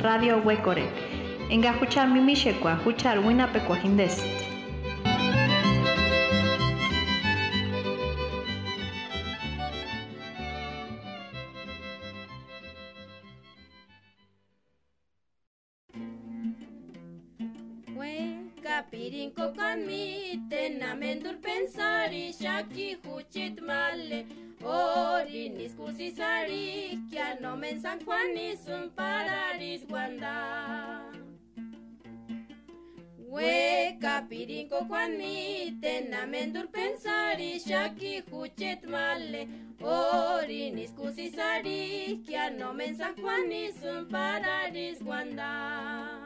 Radio Huecore. Enga huchar mimishekwa, huchar winapekwa hindes. Pirinko kanmi tenamendur pensari shaki huchit male ori niskusi sari kya no men san kwani sun pararis wanda weka pirinko kanmi tenamendur pensari shaki huchit male ori niskusi sari kya no men san kwani sun pararis wanda.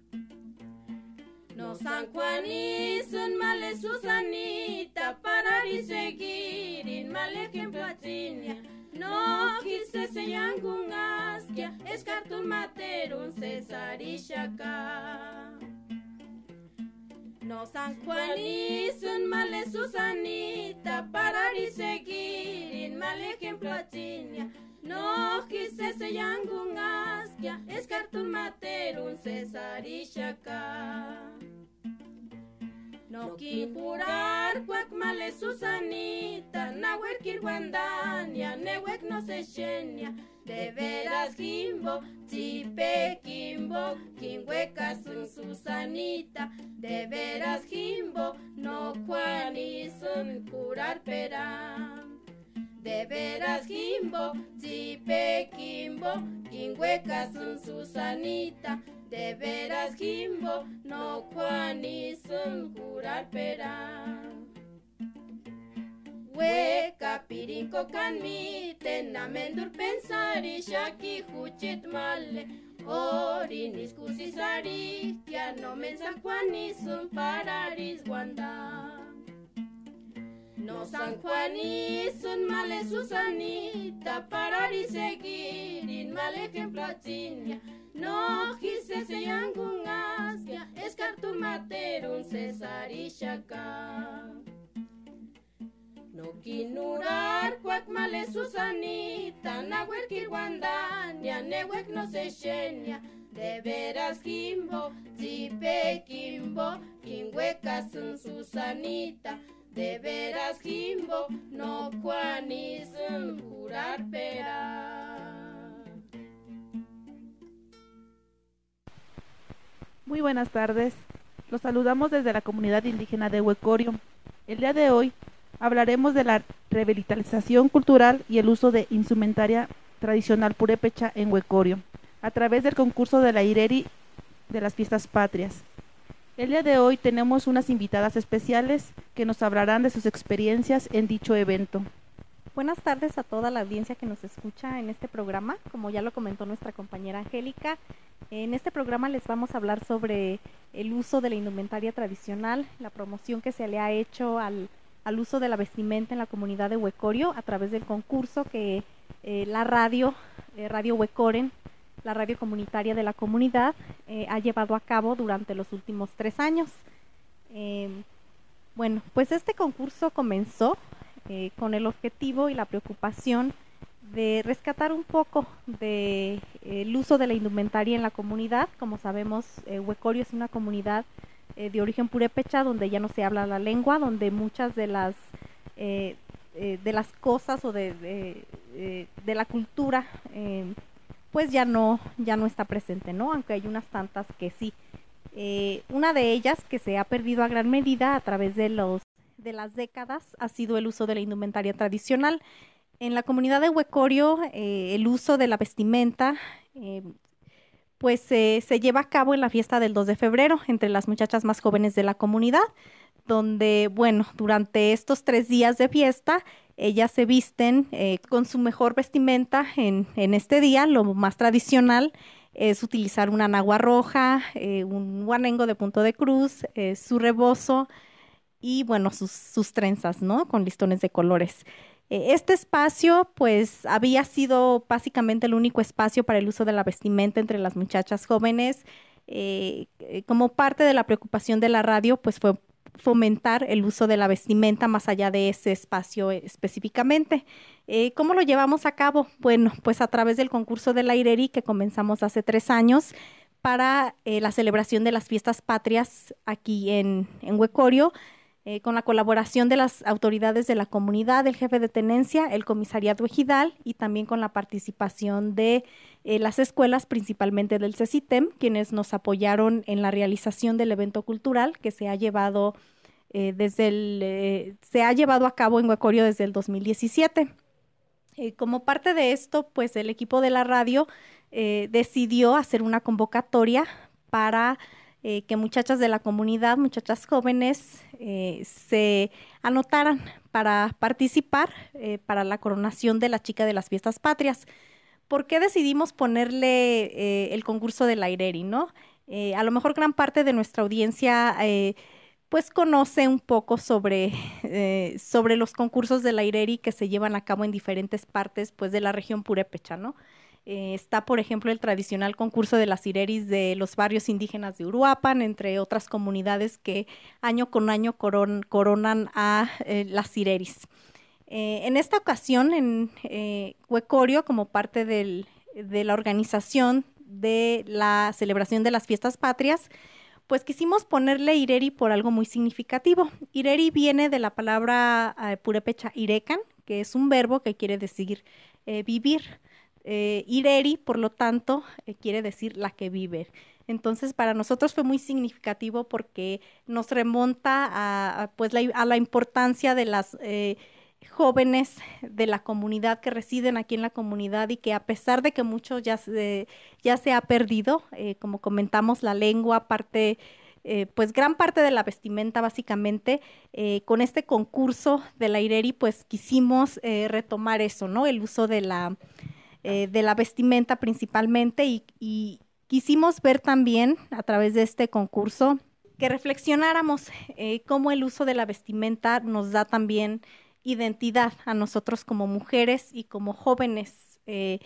No San Juanisun male Susanita para seguir in male Platinia. No quise se yangun askia escartun materun Cesarishaka. No San Juanisun male Susanita para seguir in male Platinia. No quise se yangun askia escartun materun Cesarishaka. No kipurar kwak male Susanita nawek kirwandania newek no se shenia de veras kimbo tipe kimbo kinweka sun Susanita de veras kimbo no kwani sun curar peram de veras kimbo tipe kimbo kinweka sun Susanita de veras kimbo no kwani sun curar peram weka pirinko kanmi tenamendur pensari shaki huchit male ori niskusi sari kya no men san kwani sun pararis wanda. No San Juanisun male Susanita pararis seguir in male Platinia. No quise se yangun askia escartun materun Cesarishaka. No kinurar kwak male Susanita nawek kirwandania newek no se shenia de veras kimbo tipe kimbo kinweka sun Susanita de veras kimbo no kwani sun curar pera. Muy buenas tardes, los saludamos desde la comunidad indígena de Huecorio. El día de hoy hablaremos de la revitalización cultural y el uso de instrumentaria tradicional purépecha en Huecorio, a través del concurso de la IRERI de las Fiestas Patrias. El día de hoy tenemos unas invitadas especiales que nos hablarán de sus experiencias en dicho evento. Buenas tardes a toda la audiencia que nos escucha en este programa. Como ya lo comentó nuestra compañera Angélica, en este programa les vamos a hablar sobre el uso de la indumentaria tradicional, la promoción que se le ha hecho al uso de la vestimenta en la comunidad de Huecorio a través del concurso que la Radio Huecoren, la radio comunitaria de la comunidad, ha llevado a cabo durante los últimos 3 años. Bueno, pues este concurso comenzó con el objetivo y la preocupación de rescatar un poco del uso de la indumentaria en la comunidad. Como sabemos, Huecorio es una comunidad de origen purépecha donde ya no se habla la lengua, donde muchas de las cosas o de la cultura pues ya no está presente, ¿no? Aunque hay unas tantas que sí. Una de ellas que se ha perdido a gran medida a través de las décadas ha sido el uso de la indumentaria tradicional. En la comunidad de Huecorio, el uso de la vestimenta pues se lleva a cabo en la fiesta del 2 de febrero entre las muchachas más jóvenes de la comunidad, donde, bueno, durante estos 3 días de fiesta, ellas se visten con su mejor vestimenta en este día. Lo más tradicional es utilizar una anagua roja, un guanengo de punto de cruz, su rebozo y, bueno, sus trenzas, ¿no? Con listones de colores. Este espacio, pues, había sido básicamente el único espacio para el uso de la vestimenta entre las muchachas jóvenes. Como parte de la preocupación de la radio, pues fue fomentar el uso de la vestimenta más allá de ese espacio específicamente. ¿Cómo lo llevamos a cabo? Bueno, pues a través del concurso de la IRERI que comenzamos hace 3 años para la celebración de las fiestas patrias aquí en Huecorio, con la colaboración de las autoridades de la comunidad, el jefe de tenencia, el comisariado ejidal y también con la participación de las escuelas, principalmente del CECITEM, quienes nos apoyaron en la realización del evento cultural que se ha llevado se ha llevado a cabo en Huecorio desde el 2017. Como parte de esto, pues el equipo de la radio decidió hacer una convocatoria para que muchachas de la comunidad, muchachas jóvenes, se anotaran para participar para la coronación de la chica de las fiestas patrias. ¿Por qué decidimos ponerle el concurso de la IRERI, no? A lo mejor gran parte de nuestra audiencia pues conoce un poco sobre los concursos de la IRERI que se llevan a cabo en diferentes partes pues de la región purépecha, ¿no? Está, por ejemplo, el tradicional concurso de las IRERIs de los barrios indígenas de Uruapan, entre otras comunidades que año con año coronan a las IRERIs. En esta ocasión, en Huecorio, como parte de la organización de la celebración de las fiestas patrias, pues quisimos ponerle IRERI por algo muy significativo. IRERI viene de la palabra purépecha irecan, que es un verbo que quiere decir vivir. IRERI, por lo tanto, quiere decir la que vive. Entonces, para nosotros fue muy significativo porque nos remonta a la importancia de las jóvenes de la comunidad que residen aquí en la comunidad y que a pesar de que mucho ya se ha perdido, como comentamos, la lengua, pues gran parte de la vestimenta básicamente, con este concurso de la IRERI, pues quisimos retomar eso, ¿no? El uso de la vestimenta principalmente y quisimos ver también a través de este concurso que reflexionáramos cómo el uso de la vestimenta nos da también identidad a nosotros como mujeres y como jóvenes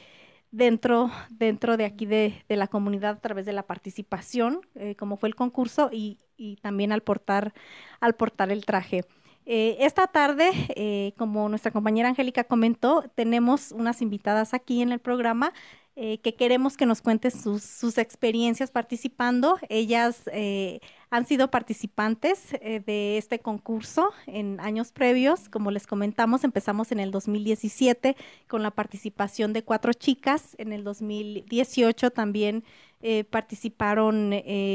dentro de aquí de la comunidad a través de la participación, como fue el concurso y también al portar el traje. Esta tarde, como nuestra compañera Angélica comentó, tenemos unas invitadas aquí en el programa que queremos que nos cuenten sus experiencias participando. Ellas han sido participantes de este concurso en años previos. Como les comentamos, empezamos en el 2017 con la participación de 4 chicas. En el 2018 también participaron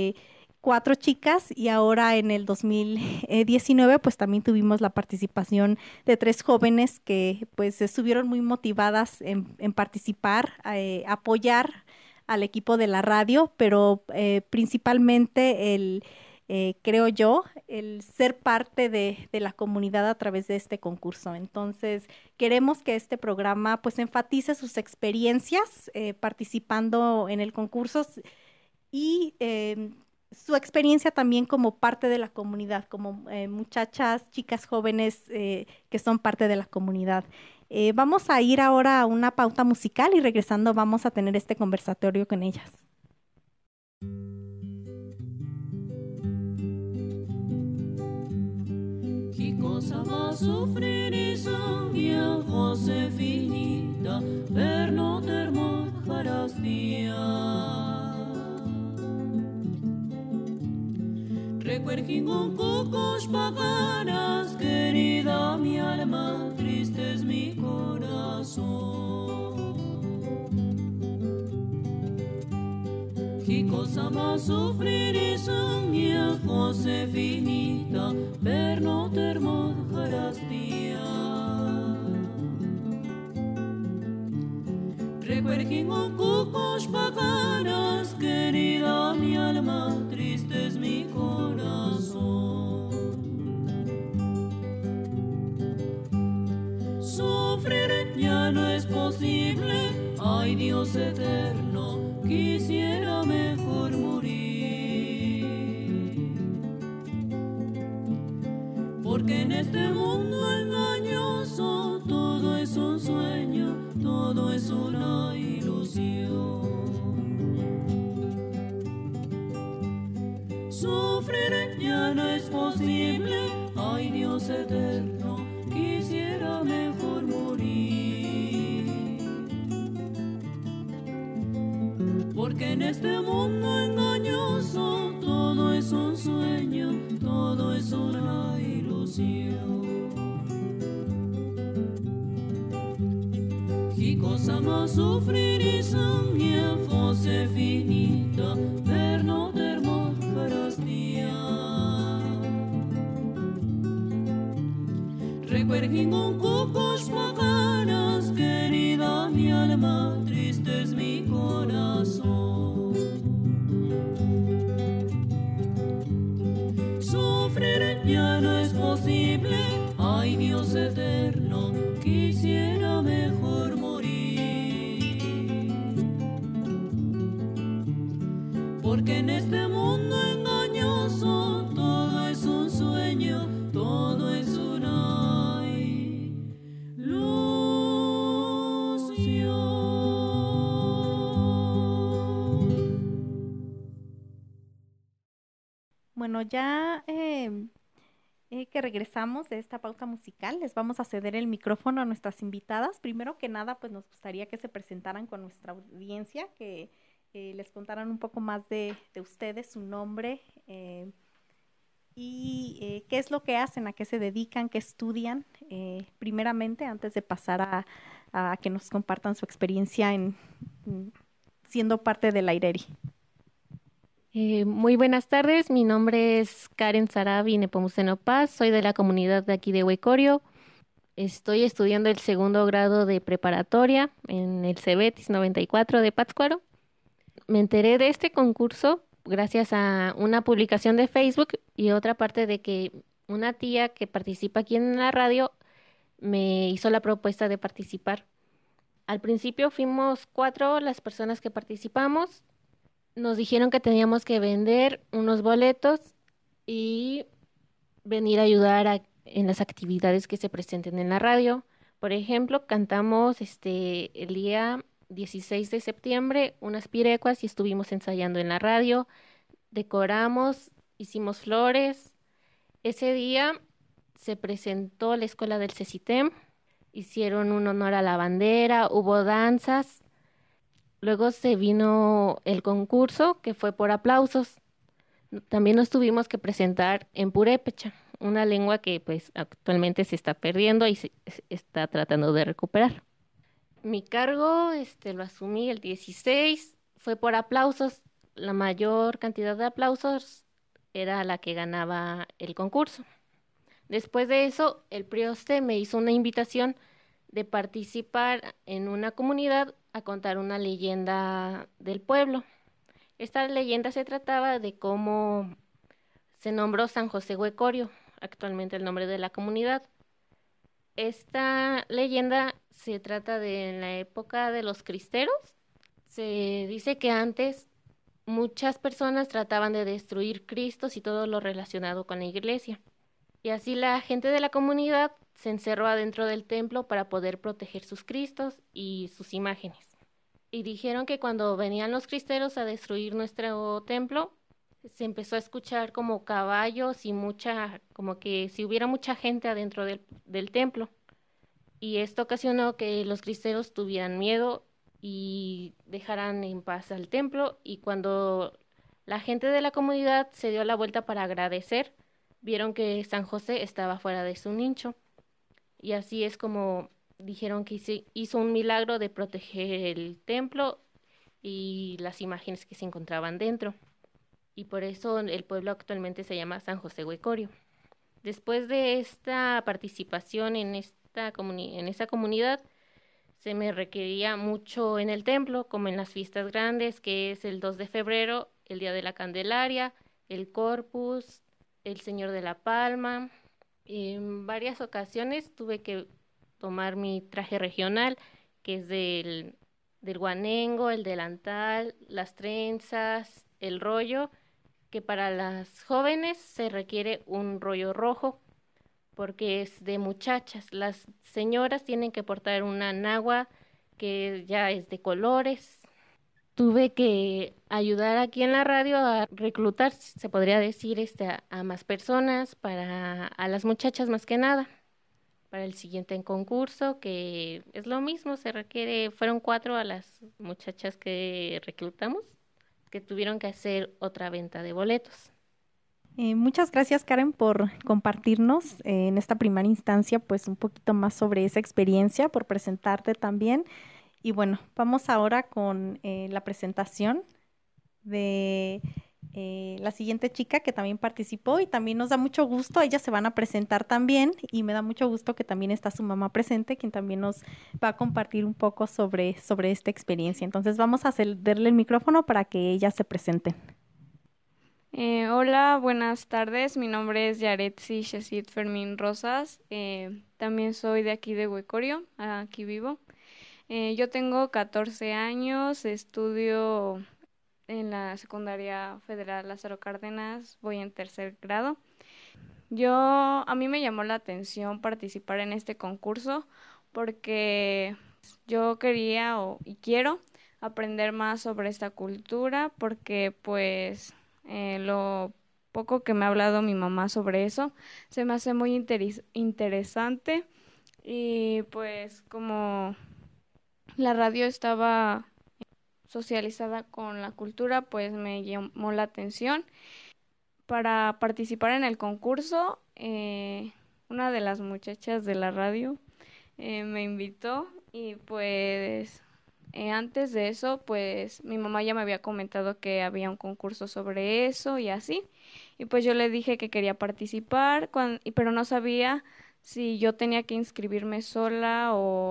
4 chicas y ahora en el 2019 pues también tuvimos la participación de 3 jóvenes que pues estuvieron muy motivadas en participar, apoyar al equipo de la radio, pero principalmente creo yo, el ser parte de la comunidad a través de este concurso. Entonces, queremos que este programa pues enfatice sus experiencias participando en el concurso y su experiencia también como parte de la comunidad, como muchachas, chicas jóvenes que son parte de la comunidad. Vamos a ir ahora a una pauta musical y regresando vamos a tener este conversatorio con ellas. ¿Qué cosa va a sufrir esa vieja Josefinita, per no termo jarastia? Recuerden con cocos paganas, querida mi alma, triste es mi corazón. ¿Qué cosa va a sufrir esa vieja Josefinita, per no termo jarastia? Recuerden con cocos paganas, querida mi alma, triste es mi corazón. Sufrir ya no es posible, ay Dios eterno, quisiera mejor morir. Porque en este mundo engañoso todo es un sueño, todo es una ilusión. Sufrir ya no es posible, Dios eterno, quisiera mejor morir. Porque en este mundo engañoso todo es un sueño, todo es una ilusión. Chi cosa ma soffrire sogna fosse finita per non termo farastia. Recuerden con cocos bacanas, querida mi alma, triste es mi corazón. Sufrir ya no es posible, ay Dios eterno, quisiera mejor morir. Porque en este mundo engañoso todo es un sueño, todo es una ilusión. Bueno, ya que regresamos de esta pausa musical, les vamos a ceder el micrófono a nuestras invitadas. Primero que nada, pues nos gustaría que se presentaran con nuestra audiencia, que les contaran un poco más de ustedes, su nombre y qué es lo que hacen, a qué se dedican, qué estudian, primeramente, antes de pasar a que nos compartan su experiencia en siendo parte del Aireri. Muy buenas tardes, mi nombre es Karen Sarabi Nepomuceno Paz, soy de la comunidad de aquí de Huecorio. Estoy estudiando el segundo grado de preparatoria en el CEBETIS 94 de Pátzcuaro. Me enteré de este concurso gracias a una publicación de Facebook y otra parte de que una tía que participa aquí en la radio me hizo la propuesta de participar. Al principio fuimos 4 las personas que participamos. Nos dijeron que teníamos que vender unos boletos y venir a ayudar en las actividades que se presenten en la radio. Por ejemplo, cantamos el día 16 de septiembre unas pirecuas y estuvimos ensayando en la radio. Decoramos, hicimos flores. Ese día se presentó la escuela del CECITEM. Hicieron un honor a la bandera, hubo danzas. Luego se vino el concurso, que fue por aplausos. También nos tuvimos que presentar en purépecha, una lengua que pues actualmente se está perdiendo y se está tratando de recuperar. Mi cargo lo asumí el 16, fue por aplausos. La mayor cantidad de aplausos era la que ganaba el concurso. Después de eso, el prioste me hizo una invitación de participar en una comunidad a contar una leyenda del pueblo. Esta leyenda se trataba de cómo se nombró San José Huecorio, actualmente el nombre de la comunidad. Esta leyenda se trata de la época de los cristeros. Se dice que antes muchas personas trataban de destruir Cristos y todo lo relacionado con la iglesia. Y así la gente de la comunidad se encerró adentro del templo para poder proteger sus Cristos y sus imágenes. Y dijeron que cuando venían los cristeros a destruir nuestro templo, se empezó a escuchar como caballos y como que si hubiera mucha gente adentro del templo. Y esto ocasionó que los cristeros tuvieran miedo y dejaran en paz al templo. Y cuando la gente de la comunidad se dio la vuelta para agradecer, vieron que San José estaba fuera de su nicho. Y así es como dijeron que hizo un milagro de proteger el templo y las imágenes que se encontraban dentro. Y por eso el pueblo actualmente se llama San José Huecorio. Después de esta participación en esa comunidad, se me requería mucho en el templo, como en las fiestas grandes, que es el 2 de febrero, el Día de la Candelaria, el Corpus, el Señor de la Palma. En varias ocasiones tuve que tomar mi traje regional, que es del guanengo, el delantal, las trenzas, el rollo, que para las jóvenes se requiere un rollo rojo, porque es de muchachas. Las señoras tienen que portar una nagua que ya es de colores. tuve que ayudar aquí en la radio a reclutar, se podría decir, a más personas, a las muchachas más que nada, para el siguiente concurso, que es lo mismo, fueron 4 a las muchachas que reclutamos, que tuvieron que hacer otra venta de boletos. Muchas gracias, Karen, por compartirnos en esta primera instancia, pues un poquito más sobre esa experiencia, por presentarte también. Y bueno, vamos ahora con la presentación de la siguiente chica que también participó y también nos da mucho gusto, ellas se van a presentar también y me da mucho gusto que también está su mamá presente, quien también nos va a compartir un poco sobre esta experiencia. Entonces vamos a cederle el micrófono para que ellas se presenten. Hola, buenas tardes. Mi nombre es Yaretsi Shesid Fermín Rosas. También soy de aquí de Huecorio, aquí vivo. Yo tengo 14 años, estudio en la Secundaria Federal Lázaro Cárdenas, voy en 3er grado. A mí me llamó la atención participar en este concurso porque yo quería y quiero aprender más sobre esta cultura porque pues lo poco que me ha hablado mi mamá sobre eso se me hace muy interesante y pues como la radio estaba socializada con la cultura, pues me llamó la atención. Para participar en el concurso, una de las muchachas de la radio me invitó y pues antes de eso, pues mi mamá ya me había comentado que había un concurso sobre eso y así. Y pues yo le dije que quería participar, pero no sabía si yo tenía que inscribirme sola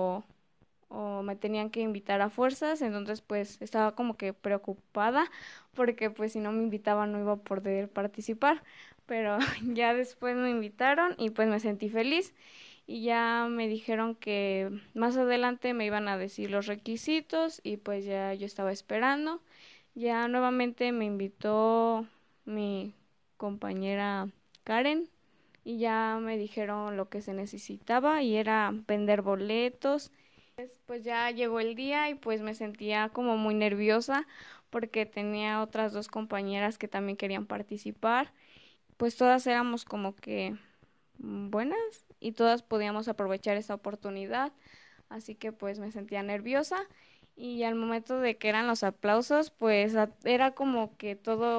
o me tenían que invitar a fuerzas, entonces pues estaba como que preocupada porque pues si no me invitaban no iba a poder participar, pero ya después me invitaron y pues me sentí feliz y ya me dijeron que más adelante me iban a decir los requisitos y pues ya yo estaba esperando. Ya nuevamente me invitó mi compañera Karen y ya me dijeron lo que se necesitaba y era vender boletos. Pues ya llegó el día y pues me sentía como muy nerviosa porque tenía otras 2 compañeras que también querían participar. Pues todas éramos como que buenas y todas podíamos aprovechar esa oportunidad. Así que pues me sentía nerviosa y al momento de que eran los aplausos, pues era como que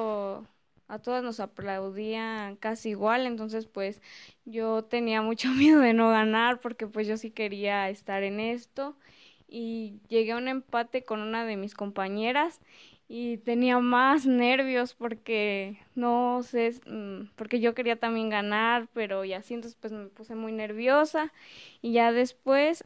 a todas nos aplaudían casi igual, entonces pues yo tenía mucho miedo de no ganar porque pues yo sí quería estar en esto y llegué a un empate con una de mis compañeras y tenía más nervios porque no sé, porque yo quería también ganar, pero y así entonces pues me puse muy nerviosa y ya después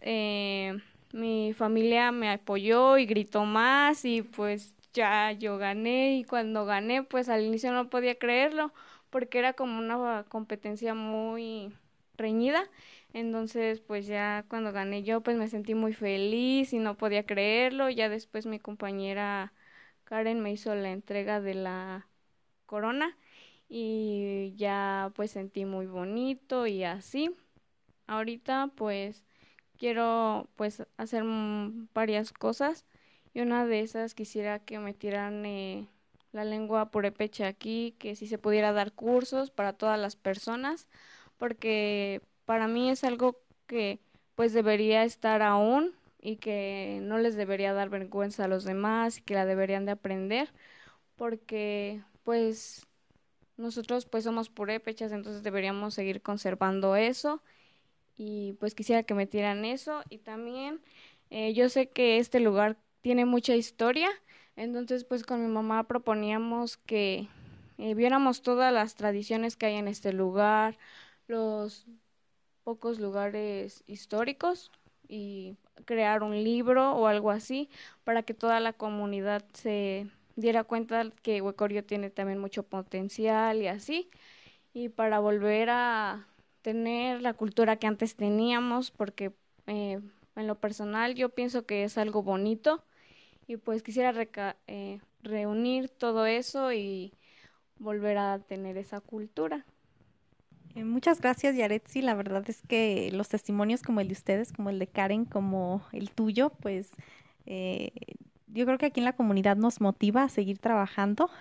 mi familia me apoyó y gritó más y pues ya yo gané y cuando gané pues al inicio no podía creerlo porque era como una competencia muy reñida, entonces pues ya cuando gané yo pues me sentí muy feliz y no podía creerlo, ya después mi compañera Karen me hizo la entrega de la corona y ya pues sentí muy bonito y así. Ahorita pues quiero pues hacer varias cosas y una de esas quisiera que metieran la lengua purépecha aquí, que si se pudiera dar cursos para todas las personas, porque para mí es algo que pues debería estar aún y que no les debería dar vergüenza a los demás y que la deberían de aprender, porque pues nosotros pues somos purépechas, entonces deberíamos seguir conservando eso y pues quisiera que metieran eso y también yo sé que este lugar tiene mucha historia, entonces pues con mi mamá proponíamos que viéramos todas las tradiciones que hay en este lugar, los pocos lugares históricos y crear un libro o algo así para que toda la comunidad se diera cuenta que Huecorio tiene también mucho potencial y así, y para volver a tener la cultura que antes teníamos, porque en lo personal yo pienso que es algo bonito y pues quisiera reunir todo eso y volver a tener esa cultura. Muchas gracias, Yaretsi. La verdad es que los testimonios como el de ustedes, como el de Karen, como el tuyo, pues yo creo que aquí en la comunidad nos motiva a seguir trabajando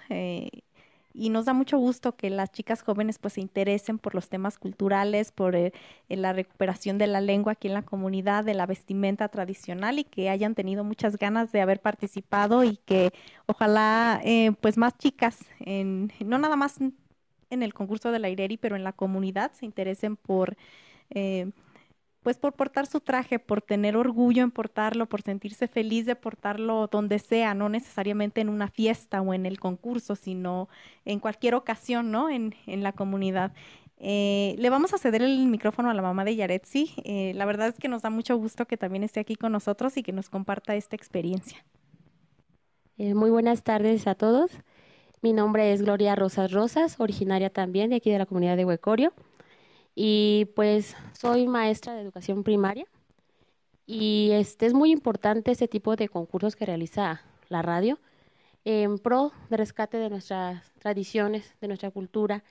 y nos da mucho gusto que las chicas jóvenes pues se interesen por los temas culturales, por la recuperación de la lengua aquí en la comunidad, de la vestimenta tradicional y que hayan tenido muchas ganas de haber participado y que ojalá pues más chicas, no nada más en el concurso de la IRERI, pero en la comunidad se interesen por eh, pues por portar su traje, por tener orgullo en portarlo, por sentirse feliz de portarlo donde sea, no necesariamente en una fiesta o en el concurso, sino en cualquier ocasión, ¿no? En la comunidad. Le vamos a ceder el micrófono a la mamá de Yaretsi. La verdad es que nos da mucho gusto que también esté aquí con nosotros y que nos comparta esta experiencia. Muy buenas tardes a todos. Mi nombre es Gloria Rosas Rosas, originaria también de aquí de la comunidad de Huecorio. Y pues soy maestra de educación primaria y es muy importante este tipo de concursos que realiza la radio en pro de rescate de nuestras tradiciones, de nuestra cultura.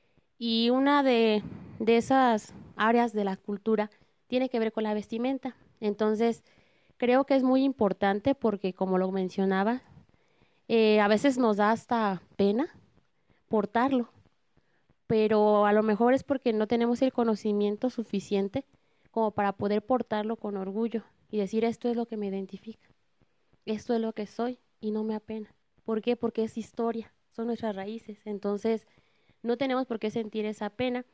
Y una de esas áreas de la cultura tiene que ver con la vestimenta. Entonces, creo que es muy importante porque, como lo mencionaba, a veces nos da hasta pena portarlo, pero a lo mejor es porque no tenemos el conocimiento suficiente como para poder portarlo con orgullo y decir esto es lo que me identifica, esto es lo que soy y no me apena. ¿Por qué? Porque es historia, son nuestras raíces, entonces no tenemos por qué sentir esa pena,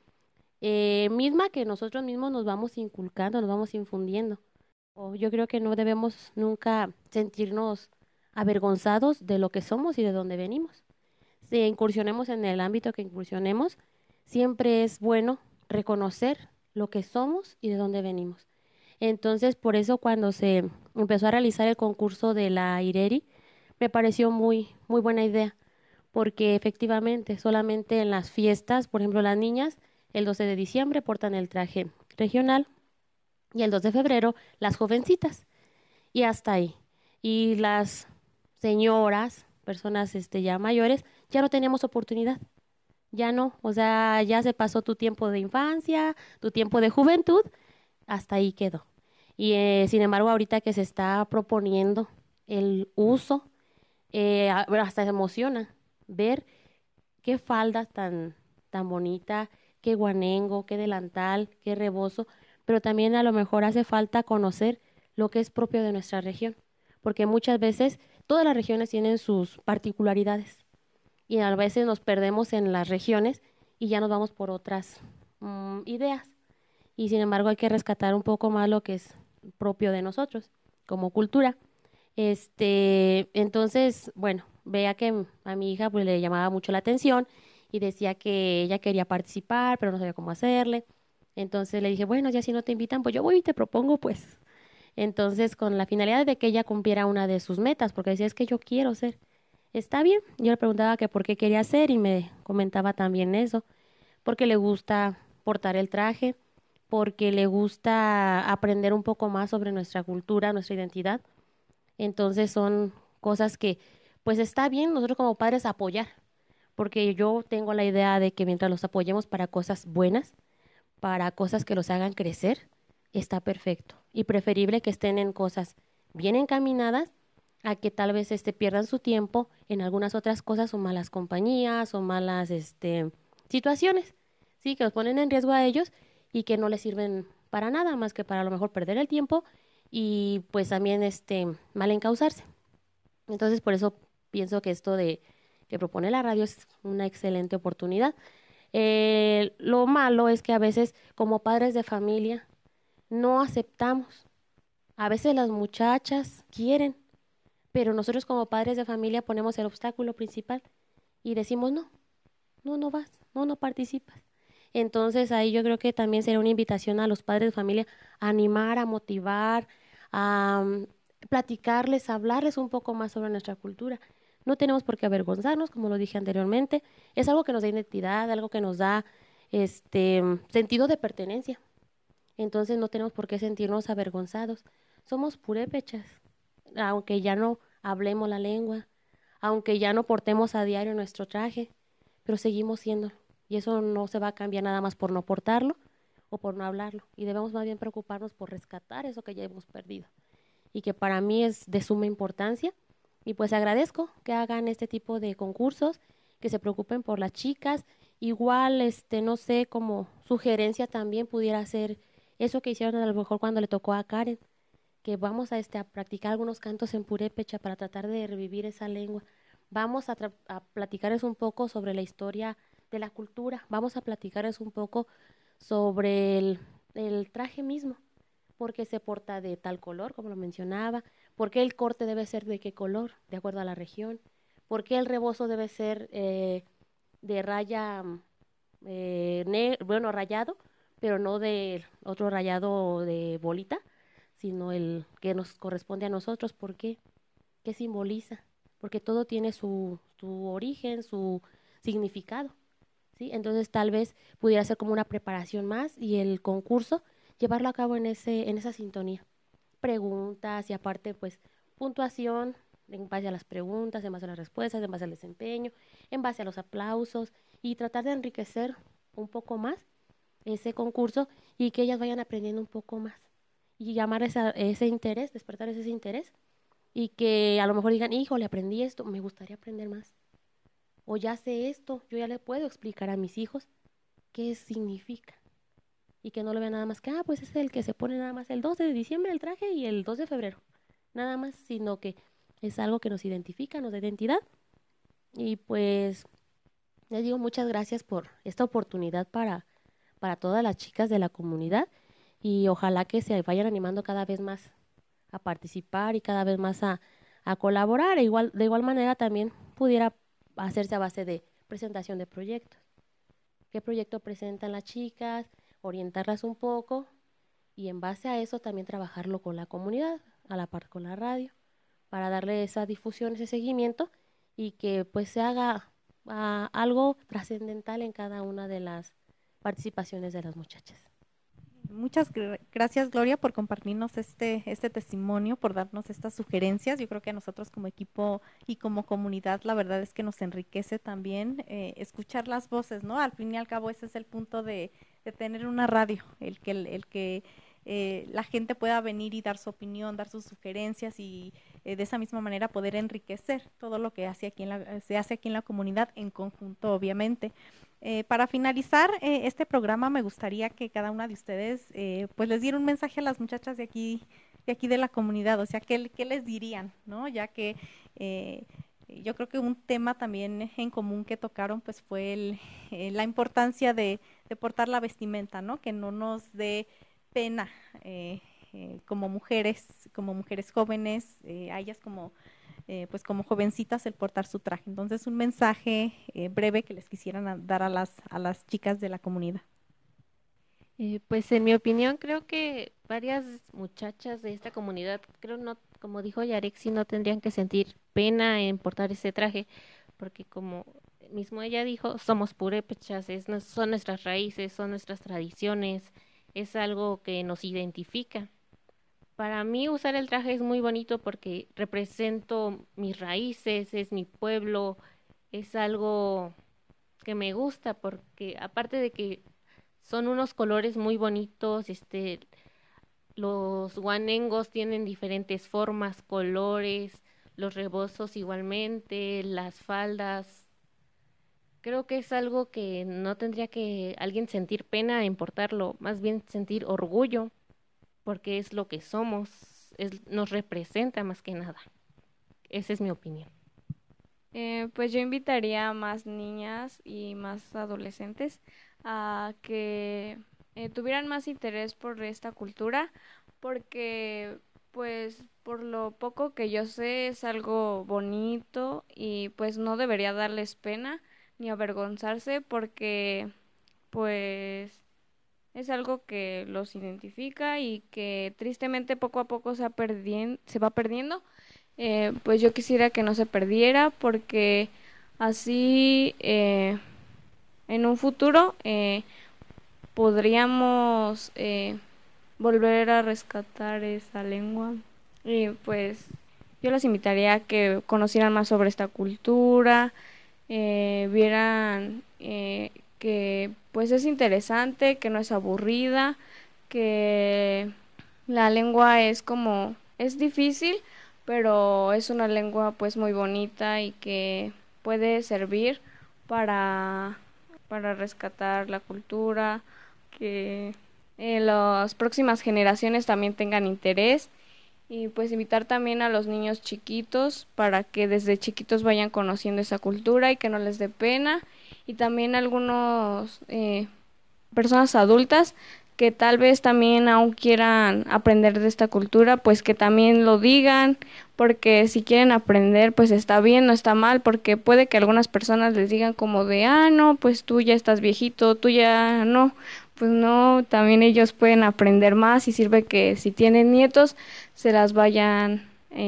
misma que nosotros mismos nos vamos inculcando, nos vamos infundiendo. Yo creo que no debemos nunca sentirnos avergonzados de lo que somos y de dónde venimos. Si incursionemos en el ámbito que incursionemos, siempre es bueno reconocer lo que somos y de dónde venimos. Entonces, por eso cuando se empezó a realizar el concurso de la IRERI, me pareció muy buena idea, porque efectivamente solamente en las fiestas, por ejemplo, las niñas, el 12 de diciembre portan el traje regional y el 2 de febrero las jovencitas, y hasta ahí. Y las señoras, personas ya mayores, ya no teníamos oportunidad, ya no, o sea, ya se pasó tu tiempo de infancia, tu tiempo de juventud, hasta ahí quedó. Y sin embargo, ahorita que se está proponiendo el uso, hasta se emociona ver qué falda tan bonita, qué guanengo, qué delantal, qué rebozo, pero también a lo mejor hace falta conocer lo que es propio de nuestra región, porque muchas veces todas las regiones tienen sus particularidades y a veces nos perdemos en las regiones y ya nos vamos por otras ideas. Y sin embargo hay que rescatar un poco más lo que es propio de nosotros como cultura. Entonces, bueno, vea que a mi hija pues le llamaba mucho la atención y decía que ella quería participar, pero no sabía cómo hacerle. Entonces le dije, bueno, ya si no te invitan, pues yo voy y te propongo, pues. Entonces, con la finalidad de que ella cumpliera una de sus metas, porque decía, es que yo quiero ser. Está bien, yo le preguntaba que por qué quería ser y me comentaba también eso, porque le gusta portar el traje, porque le gusta aprender un poco más sobre nuestra cultura, nuestra identidad. Entonces son cosas que, pues está bien nosotros como padres apoyar, porque yo tengo la idea de que mientras los apoyemos para cosas buenas, para cosas que los hagan crecer, está perfecto. Y preferible que estén en cosas bien encaminadas a que tal vez pierdan su tiempo en algunas otras cosas o malas compañías o malas situaciones, sí, que los ponen en riesgo a ellos y que no les sirven para nada más que para a lo mejor perder el tiempo y pues también mal encauzarse. Entonces por eso pienso que esto de que propone la radio es una excelente oportunidad. Lo malo es que a veces como padres de familia no aceptamos. A veces las muchachas quieren, pero nosotros como padres de familia ponemos el obstáculo principal y decimos no vas, no participas. Entonces ahí yo creo que también sería una invitación a los padres de familia a animar, a motivar, a platicarles, a hablarles un poco más sobre nuestra cultura. No tenemos por qué avergonzarnos, como lo dije anteriormente. Es algo que nos da identidad, algo que nos da sentido de pertenencia. Entonces no tenemos por qué sentirnos avergonzados. Somos purépechas, aunque ya no hablemos la lengua, aunque ya no portemos a diario nuestro traje, pero seguimos siéndolo. Y eso no se va a cambiar nada más por no portarlo o por no hablarlo. Y debemos más bien preocuparnos por rescatar eso que ya hemos perdido. Y que para mí es de suma importancia Y pues agradezco que hagan este tipo de concursos, que se preocupen por las chicas. Igual, no sé, como sugerencia también pudiera ser eso que hicieron a lo mejor cuando le tocó a Karen, que vamos a practicar algunos cantos en purépecha para tratar de revivir esa lengua. Vamos a platicarles un poco sobre la historia de la cultura, vamos a platicarles un poco sobre el traje mismo, por qué se porta de tal color, como lo mencionaba, por qué el corte debe ser de qué color, de acuerdo a la región, por qué el rebozo debe ser de raya, rayado, pero no de otro rayado de bolita, sino el que nos corresponde a nosotros. ¿Por qué? ¿Qué simboliza? Porque todo tiene su origen, su significado, ¿sí? Entonces tal vez pudiera ser como una preparación más y el concurso llevarlo a cabo en esa sintonía. Preguntas y aparte pues puntuación en base a las preguntas, en base a las respuestas, en base al desempeño, en base a los aplausos y tratar de enriquecer un poco más ese concurso y que ellas vayan aprendiendo un poco más y llamar ese interés, despertar ese interés y que a lo mejor digan, híjole, aprendí esto, me gustaría aprender más. O ya sé esto, yo ya le puedo explicar a mis hijos qué significa. Y que no lo vean nada más que, pues es el que se pone nada más el 12 de diciembre el traje y el 2 de febrero. Nada más, sino que es algo que nos identifica, nos da identidad. Y pues, les digo muchas gracias por esta oportunidad para todas las chicas de la comunidad y ojalá que se vayan animando cada vez más a participar y cada vez más a colaborar. De igual manera también pudiera hacerse a base de presentación de proyectos. ¿Qué proyecto presentan las chicas? Orientarlas un poco y en base a eso también trabajarlo con la comunidad, a la par con la radio, para darle esa difusión, ese seguimiento y que pues se haga algo trascendental en cada una de las participaciones de las muchachas. Muchas gracias, Gloria, por compartirnos este testimonio, por darnos estas sugerencias. Yo creo que a nosotros como equipo y como comunidad, la verdad es que nos enriquece también escuchar las voces, ¿no? Al fin y al cabo, ese es el punto de tener una radio, el que la gente pueda venir y dar su opinión, dar sus sugerencias y de esa misma manera poder enriquecer todo lo que se hace aquí en la comunidad en conjunto, obviamente. Para finalizar este programa, me gustaría que cada una de ustedes pues les diera un mensaje a las muchachas de aquí de la comunidad, o sea, ¿qué les dirían, ¿no? Ya que yo creo que un tema también en común que tocaron pues fue la importancia de portar la vestimenta, ¿no? Que no nos dé pena como mujeres jóvenes, a ellas pues como jovencitas el portar su traje. Entonces un mensaje breve que les quisieran dar a las chicas de la comunidad. Pues en mi opinión creo que varias muchachas de esta comunidad, no, como dijo Yarexi, no tendrían que sentir pena en portar ese traje, porque como mismo ella dijo, somos purépechas, son nuestras raíces, son nuestras tradiciones, es algo que nos identifica. Para mí usar el traje es muy bonito porque represento mis raíces, es mi pueblo, es algo que me gusta porque aparte de que son unos colores muy bonitos, los guanengos tienen diferentes formas, colores, los rebozos igualmente, las faldas. Creo que es algo que no tendría que alguien sentir pena en portarlo, más bien sentir orgullo, porque es lo que somos, nos representa más que nada. Esa es mi opinión. Pues yo invitaría a más niñas y más adolescentes a que tuvieran más interés por esta cultura, porque pues por lo poco que yo sé es algo bonito y pues no debería darles pena ni avergonzarse porque pues es algo que los identifica y que tristemente poco a poco se va perdiendo. Pues yo quisiera que no se perdiera porque así en un futuro podríamos volver a rescatar esa lengua y pues yo las invitaría a que conocieran más sobre esta cultura, vieran que pues es interesante, que no es aburrida, que la lengua es difícil, pero es una lengua pues muy bonita y que puede servir para rescatar la cultura, que las próximas generaciones también tengan interés y pues invitar también a los niños chiquitos para que desde chiquitos vayan conociendo esa cultura y que no les dé pena, y también algunos personas adultas que tal vez también aún quieran aprender de esta cultura, pues que también lo digan, porque si quieren aprender pues está bien, no está mal, porque puede que algunas personas les digan como de, no, pues tú ya estás viejito, tú ya no, pues no, también ellos pueden aprender más y sirve que si tienen nietos se las vayan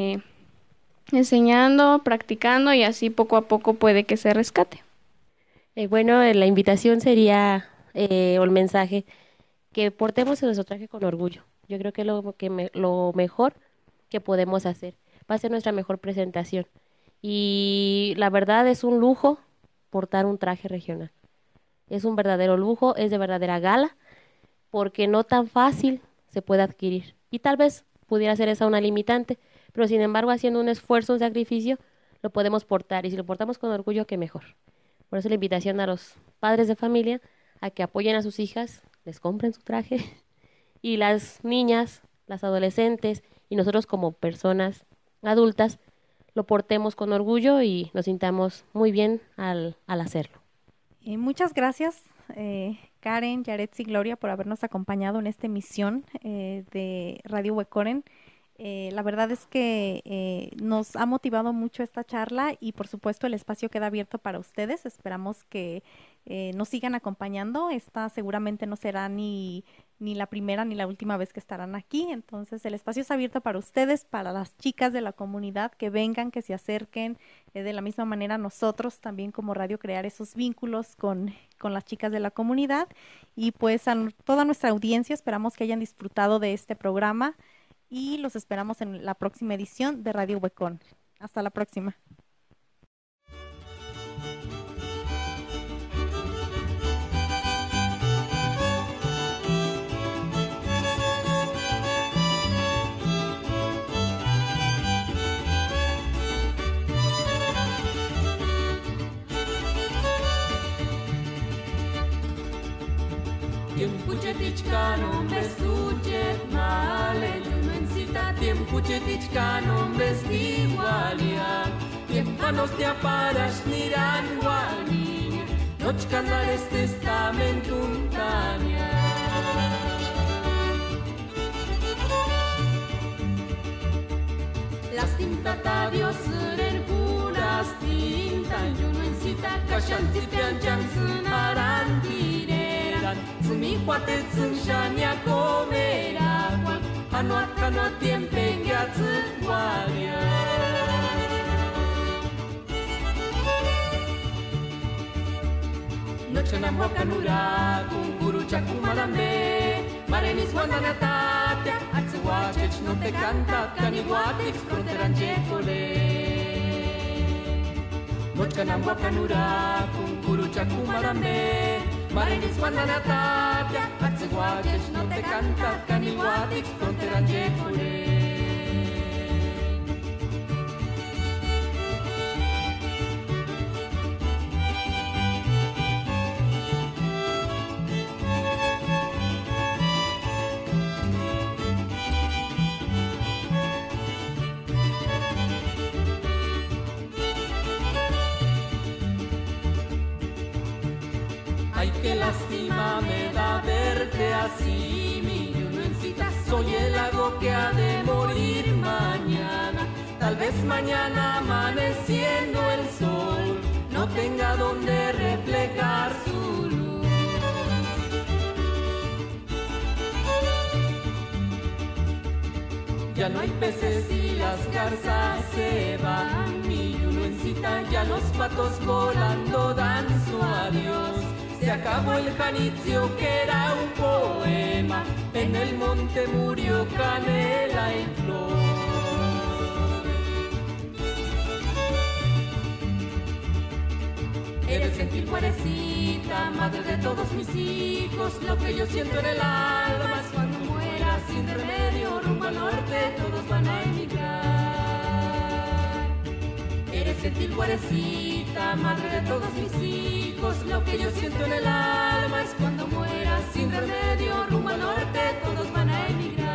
enseñando, practicando, y así poco a poco puede que se rescate. Bueno, la invitación sería, o el mensaje, que portemos nuestro traje con orgullo. Yo creo que es lo mejor que podemos hacer. Va a ser nuestra mejor presentación. Y la verdad es un lujo portar un traje regional. Es un verdadero lujo, es de verdadera gala, porque no tan fácil se puede adquirir. Y tal vez pudiera ser esa una limitante, pero sin embargo, haciendo un esfuerzo, un sacrificio, lo podemos portar. Y si lo portamos con orgullo, qué mejor. Por eso la invitación a los padres de familia a que apoyen a sus hijas, les compren su traje, y las niñas, las adolescentes y nosotros como personas adultas lo portemos con orgullo y nos sintamos muy bien al hacerlo. Muchas gracias, Karen, Yaretsi y Gloria, por habernos acompañado en esta emisión de Radio Huecoren. La verdad es que nos ha motivado mucho esta charla y por supuesto el espacio queda abierto para ustedes. Esperamos que nos sigan acompañando. Esta seguramente no será ni la primera ni la última vez que estarán aquí. Entonces el espacio es abierto para ustedes, para las chicas de la comunidad, que vengan, que se acerquen. De la misma manera nosotros también como radio crear esos vínculos con las chicas de la comunidad. Y pues a toda nuestra audiencia esperamos que hayan disfrutado de este programa. Y los esperamos en la próxima edición de Radio Huecón. Hasta la próxima. Tiempo chetichka no me suche male, tiempo chetichka no me stigualia, tiempo nos te aparas niran guani, noche cantar este testamento untania. Las tinta Dios en puras tinta, yo no incita cashan tipian chansun arantire. Zumi huate zunshania comera cual Anoa tiempe ya tzugualia Noche na mwakanura kunguru chakumalambe Marenis wandana tapia Atzuachech no te canta Canihuatix fronteranje cole Noche na mwakanura kunguru chakumalambe Marenis wandana tapia, atzeguajes no te canta, canihuatix fronteranje cole. Ay, qué lástima me da verte así, mi Yunuencita. Soy el lago que ha de morir mañana. Tal vez mañana amaneciendo el sol no tenga donde reflejar su luz. Ya no hay peces y las garzas se van, mi Yunuencita. Ya los patos volando dan su adiós. Se acabó el janitzio que era un poema, en el monte murió canela en flor. Eres gentil muerecita, madre de todos mis hijos, lo que yo siento en el alma es cuando muera sin remedio, rumbo al norte todos van a emigrar. sentir guarecita, madre de todos mis hijos. Lo que yo siento en el alma es cuando muera sin remedio, rumbo al norte todos van a emigrar.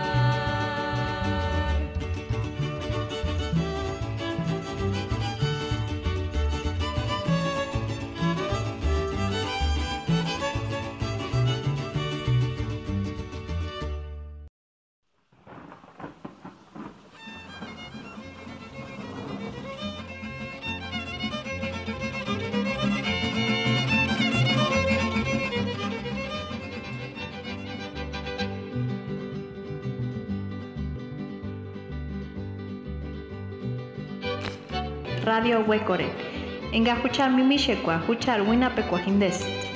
Radio Huecore. Enga huchar mimishekwa, huchar wina pecuajindes.